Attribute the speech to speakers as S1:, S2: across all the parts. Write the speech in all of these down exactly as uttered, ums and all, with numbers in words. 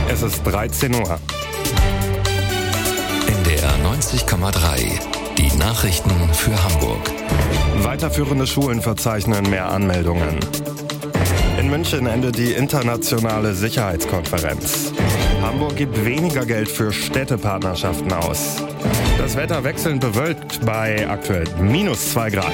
S1: Es ist dreizehn Uhr.
S2: N D R neunzig Komma drei. Die Nachrichten für Hamburg.
S1: Weiterführende Schulen verzeichnen mehr Anmeldungen. In München endet die internationale Sicherheitskonferenz. Hamburg gibt weniger Geld für Städtepartnerschaften aus. Das Wetter wechselnd bewölkt bei aktuell minus zwei Grad.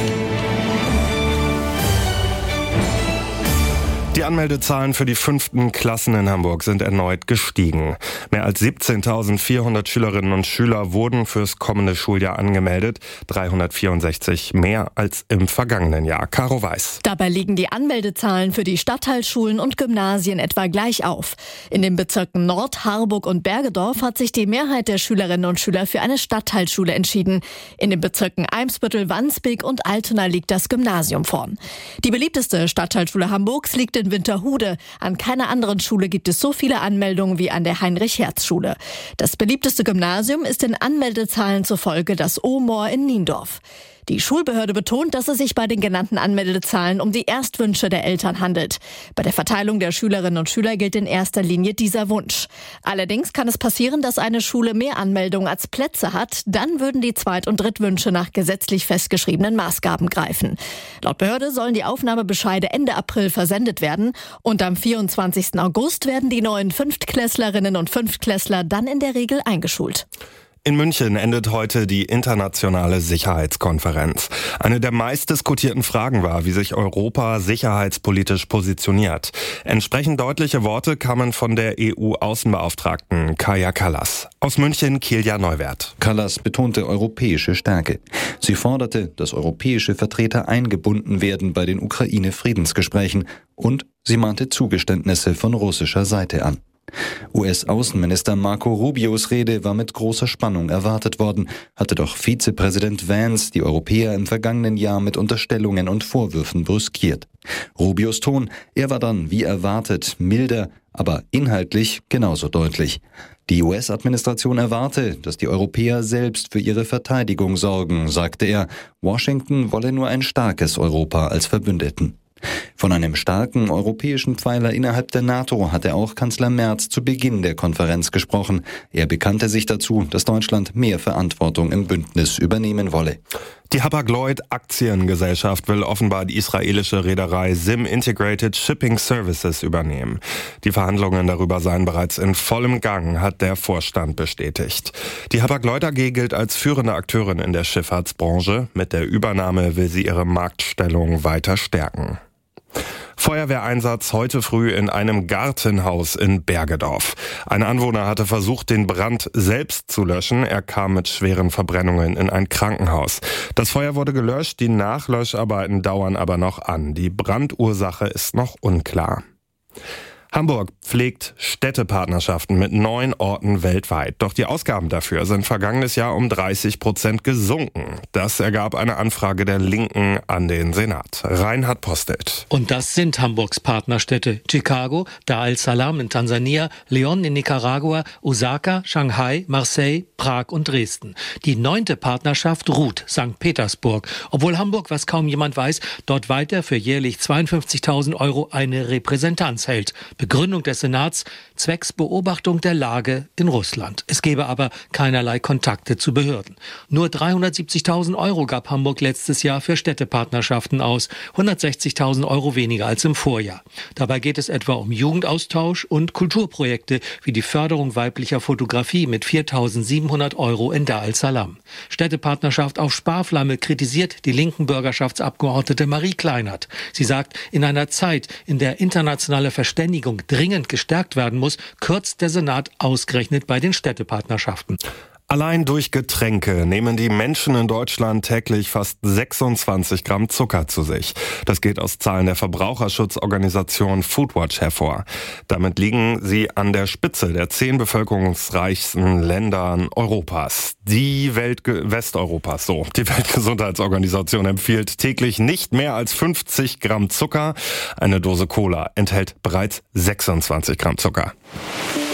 S1: Die Anmeldezahlen für die fünften Klassen in Hamburg sind erneut gestiegen. Mehr als siebzehntausendvierhundert Schülerinnen und Schüler wurden fürs kommende Schuljahr angemeldet. dreihundertvierundsechzig mehr als im vergangenen Jahr. Caro Weiß.
S3: Dabei liegen die Anmeldezahlen für die Stadtteilschulen und Gymnasien etwa gleich auf. In den Bezirken Nord, Harburg und Bergedorf hat sich die Mehrheit der Schülerinnen und Schüler für eine Stadtteilschule entschieden. In den Bezirken Eimsbüttel, Wandsbek und Altona liegt das Gymnasium vorn. Die beliebteste Stadtteilschule Hamburgs liegt in Winterhude. An keiner anderen Schule gibt es so viele Anmeldungen wie an der Heinrich-Hertz-Schule. Das beliebteste Gymnasium ist den Anmeldezahlen zufolge das O-Moor in Niendorf. Die Schulbehörde betont, dass es sich bei den genannten Anmeldezahlen um die Erstwünsche der Eltern handelt. Bei der Verteilung der Schülerinnen und Schüler gilt in erster Linie dieser Wunsch. Allerdings kann es passieren, dass eine Schule mehr Anmeldungen als Plätze hat. Dann würden die Zweit- und Drittwünsche nach gesetzlich festgeschriebenen Maßgaben greifen. Laut Behörde sollen die Aufnahmebescheide Ende April versendet werden. Und am vierundzwanzigsten August werden die neuen Fünftklässlerinnen und Fünftklässler dann in der Regel eingeschult.
S1: In München endet heute die internationale Sicherheitskonferenz. Eine der meistdiskutierten Fragen war, wie sich Europa sicherheitspolitisch positioniert. Entsprechend deutliche Worte kamen von der E U-Außenbeauftragten Kaja Kallas. Aus München Kilja Neuwert.
S4: Kallas betonte europäische Stärke. Sie forderte, dass europäische Vertreter eingebunden werden bei den Ukraine-Friedensgesprächen und sie mahnte Zugeständnisse von russischer Seite an. U S-Außenminister Marco Rubios Rede war mit großer Spannung erwartet worden, hatte doch Vizepräsident Vance die Europäer im vergangenen Jahr mit Unterstellungen und Vorwürfen brüskiert. Rubios Ton, er war dann wie erwartet milder, aber inhaltlich genauso deutlich. Die U S-Administration erwarte, dass die Europäer selbst für ihre Verteidigung sorgen, sagte er. Washington wolle nur ein starkes Europa als Verbündeten. Von einem starken europäischen Pfeiler innerhalb der NATO hatte auch Kanzler Merz zu Beginn der Konferenz gesprochen. Er bekannte sich dazu, dass Deutschland mehr Verantwortung im Bündnis übernehmen wolle.
S1: Die Hapag-Lloyd-Aktiengesellschaft will offenbar die israelische Reederei Zim Integrated Shipping Services übernehmen. Die Verhandlungen darüber seien bereits in vollem Gang, hat der Vorstand bestätigt. Die Hapag-Lloyd A G gilt als führende Akteurin in der Schifffahrtsbranche. Mit der Übernahme will sie ihre Marktstellung weiter stärken. Feuerwehreinsatz heute früh in einem Gartenhaus in Bergedorf. Ein Anwohner hatte versucht, den Brand selbst zu löschen. Er kam mit schweren Verbrennungen in ein Krankenhaus. Das Feuer wurde gelöscht, die Nachlöscharbeiten dauern aber noch an. Die Brandursache ist noch unklar. Hamburg pflegt Städtepartnerschaften mit neun Orten weltweit. Doch die Ausgaben dafür sind vergangenes Jahr um dreißig Prozent gesunken. Das ergab eine Anfrage der Linken an den Senat. Reinhard Postelt.
S5: Und das sind Hamburgs Partnerstädte. Chicago, Dar es Salaam in Tansania, León in Nicaragua, Osaka, Shanghai, Marseille, Prag und Dresden. Die neunte Partnerschaft ruht, Sankt Petersburg. Obwohl Hamburg, was kaum jemand weiß, dort weiter für jährlich zweiundfünfzigtausend Euro eine Repräsentanz hält. Begründung des Senats, zwecks Beobachtung der Lage in Russland. Es gebe aber keinerlei Kontakte zu Behörden. Nur dreihundertsiebzigtausend Euro gab Hamburg letztes Jahr für Städtepartnerschaften aus, hundertsechzigtausend Euro weniger als im Vorjahr. Dabei geht es etwa um Jugendaustausch und Kulturprojekte wie die Förderung weiblicher Fotografie mit viertausendsiebenhundert Euro in Dar es Salaam. Städtepartnerschaft auf Sparflamme kritisiert die linken Bürgerschaftsabgeordnete Marie Kleinert. Sie sagt, in einer Zeit, in der internationale Verständigung dringend gestärkt werden muss, kürzt der Senat ausgerechnet bei den Städtepartnerschaften.
S1: Allein durch Getränke nehmen die Menschen in Deutschland täglich fast sechsundzwanzig Gramm Zucker zu sich. Das geht aus Zahlen der Verbraucherschutzorganisation Foodwatch hervor. Damit liegen sie an der Spitze der zehn bevölkerungsreichsten Ländern Europas. Die Welt Westeuropas, so. Die Weltgesundheitsorganisation empfiehlt täglich nicht mehr als fünfzig Gramm Zucker. Eine Dose Cola enthält bereits sechsundzwanzig Gramm Zucker.